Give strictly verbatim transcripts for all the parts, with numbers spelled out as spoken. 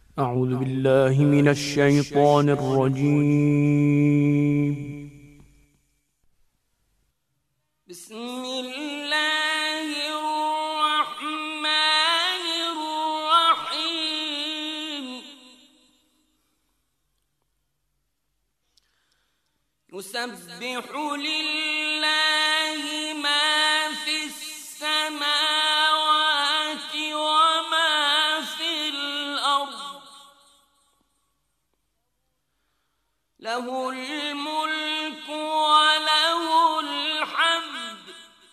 أعوذ بالله من الشيطان الرجيم. بسم الله الرحمن الرحيم. يسبح لله ما في السماوات وما في الأرض، له الملك وله الحمد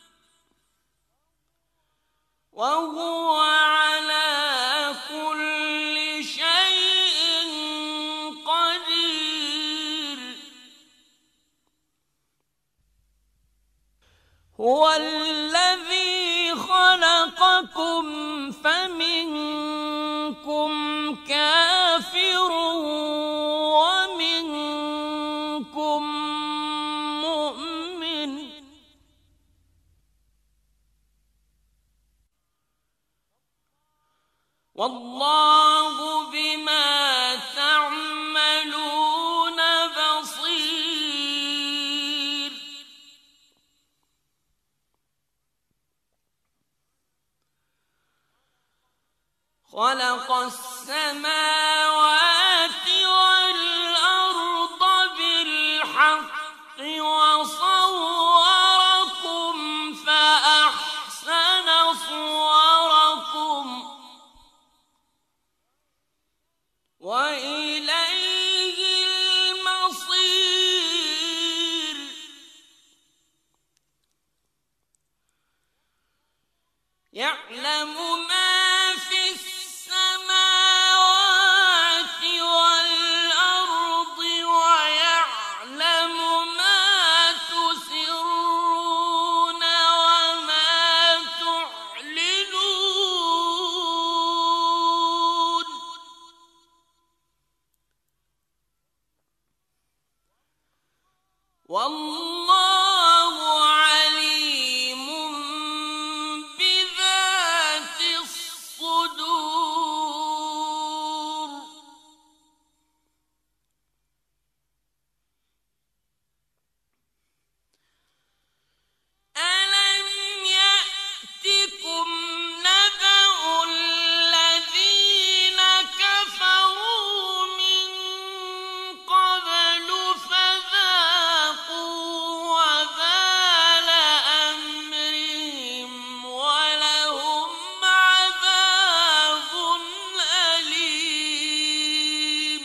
وهو على كل شيء قدير. هو الذي خلقكم فمنكم كافر ومنكم مؤمن، والله بما تعملون بصير. خلق السماوات والأرض بالحق وصوركم فأحسن صوركم وإليه المصير. يعلم ما في السماوات والأرض ويعلم ما تسرون وما تعلنون، والله عليم بذات الصدور. ألم يأتكم نبأ الذين كفروا من قبل فذاقوا وبال أمرهم ولهم عذاب أليم.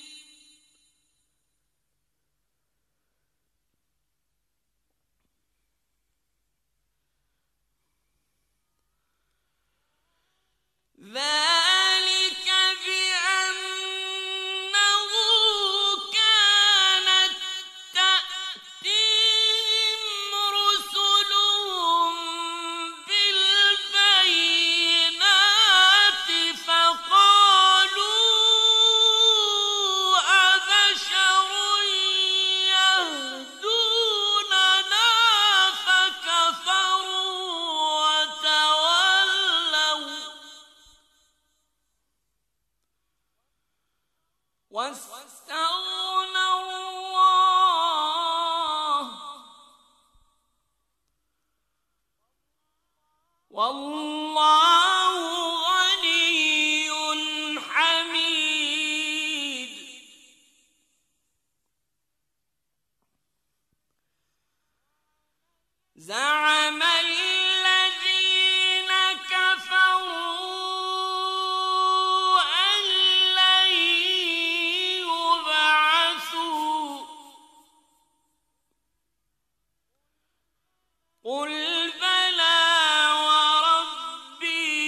ذلك بأنه كانت تأتيهم رسلهم بالبينات فقالوا أبشر يهدوننا فكفروا وتولوا واستغنى الله والله غني حميد. زعم الذين كفروا أن لن يبعثوا، قل بلى وربي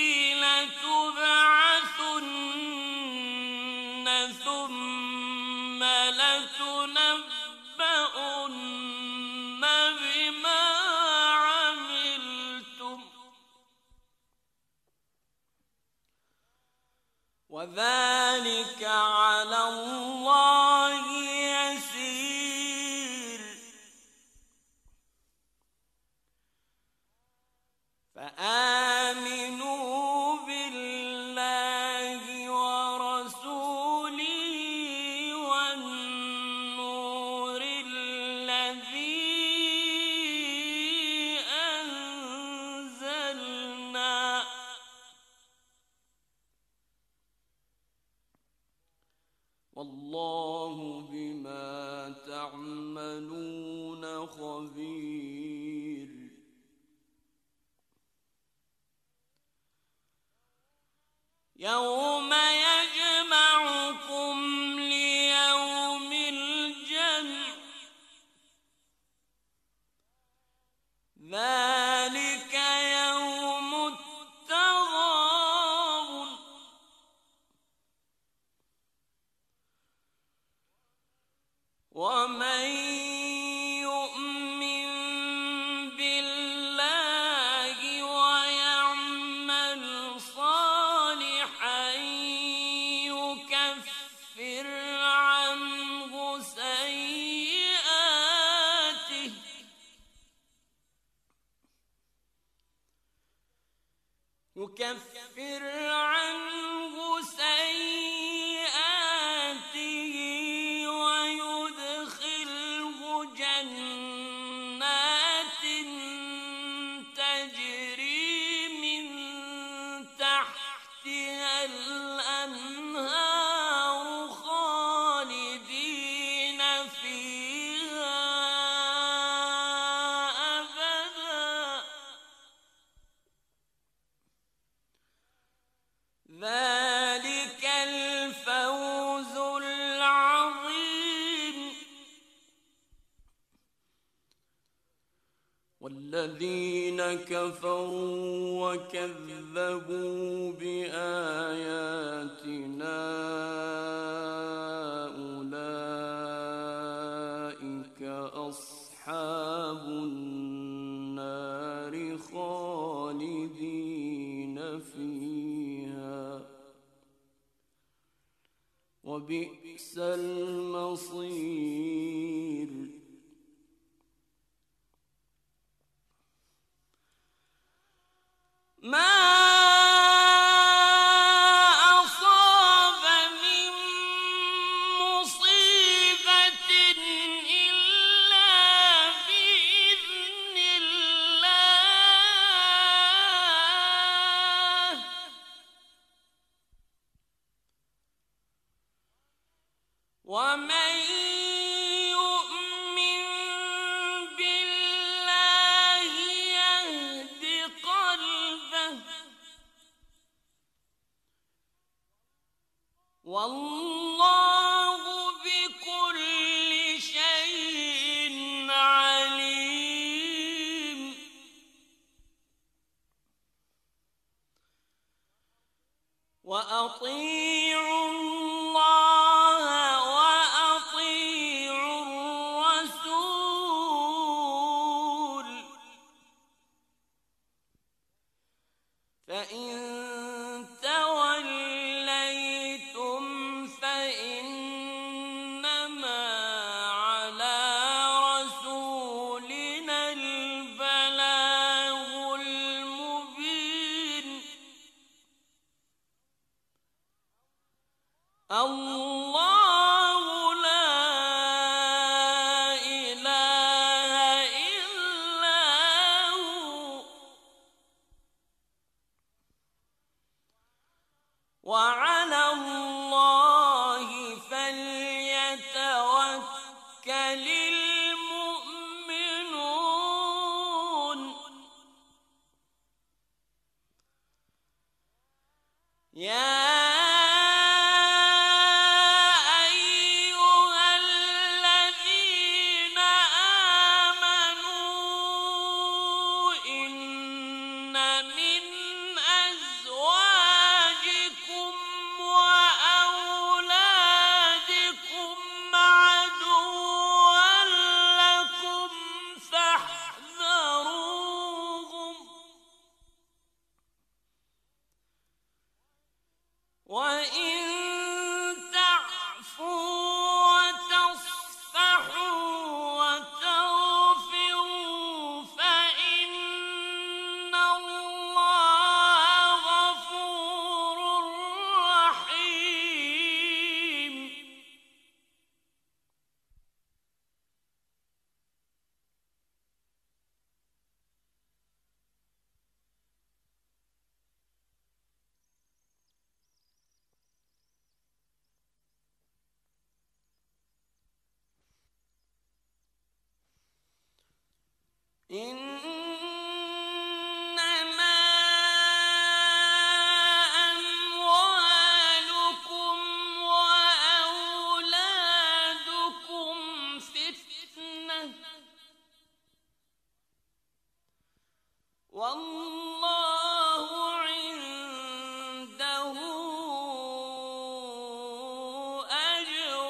لتبعثن ثم لتنبؤن بما عملتم وذلك على الله يسير. فآمنوا بالله ورسوله والله بما تعملون خبير. يوم يجمعكم ليوم الجمع ذلك يوم التغابن ومن يؤمن بالله ويعمل صالحا يكفر عنه سيئاته يكفر عنه سيئاته ويدخله جنات تجري من تحتها الأنهار خالدين فيها أبدا ذلك الفوز العظيم. والذين كفروا وكذبوا بآياتنا أولئك أصحاب النار خالدين فيها وبئس المصير. ما أصاب من مصيبة إلا بإذن الله ومن يؤمن بالله يهد قلبه والله بكل شيء عليم. وأطيعوا الله وأطيعوا الرسول فإن توليتم فإنما على رسولنا البلاغ المبين. الله لا إله إلا هو وعلى الله فليتوكل المؤمنون. يا إنما أموالكم وأولادكم فتنة والله عنده أجر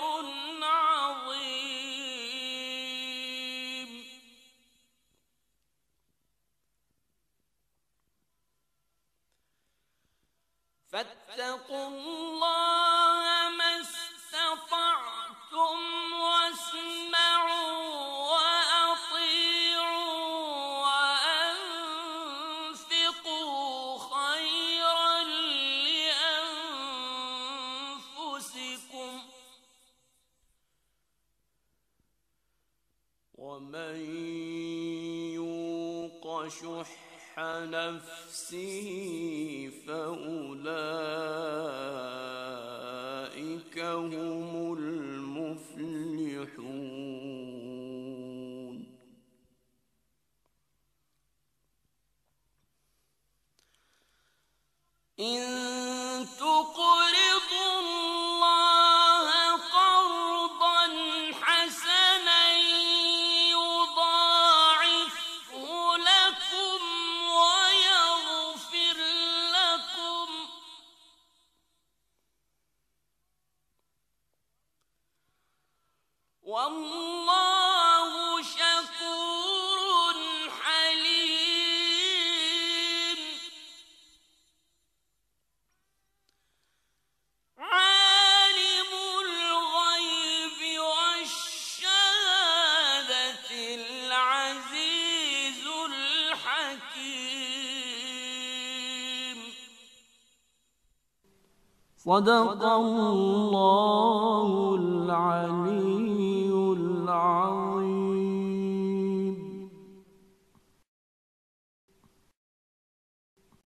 عظيم فاتقوا الله ما استطعتم واسمعوا وأطيعوا وأنفقوا خيرا لأنفسكم ومن يوق شح نفسه فأولئك هم المفلحون إن تقرضوا الله قرضا حسنا يضاعفه لكم ويغفر لكم والله شكور حليم عالم الغيب والشهادة العزيز الحكيم صدق الله العليم